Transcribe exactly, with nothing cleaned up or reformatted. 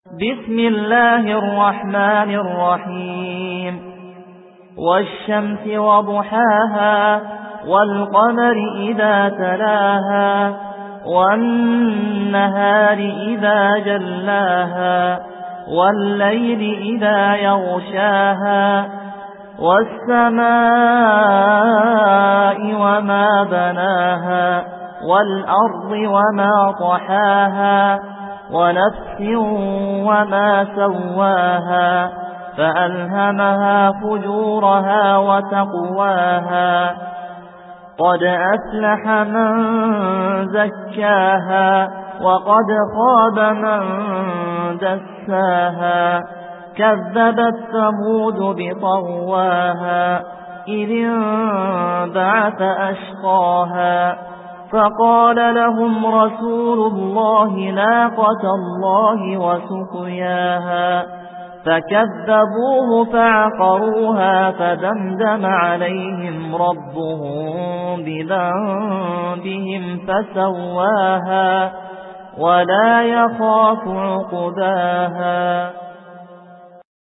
بسم الله الرحمن الرحيم والشمس وضحاها والقمر إذا تلاها والنهار إذا جلاها والليل إذا يغشاها والسماء وما بناها والأرض وما طحاها ونفس وما سواها فألهمها فجورها وتقواها قد أفلح من زكاها وقد خاب من دساها كذبت ثمود بطغواها إذ انبعث أشقاها فقال لهم رسول الله ناقة الله وسقياها فكذبوه فعقروها فدمدم عليهم ربهم بذنبهم فسواها ولا يخاف عقباها.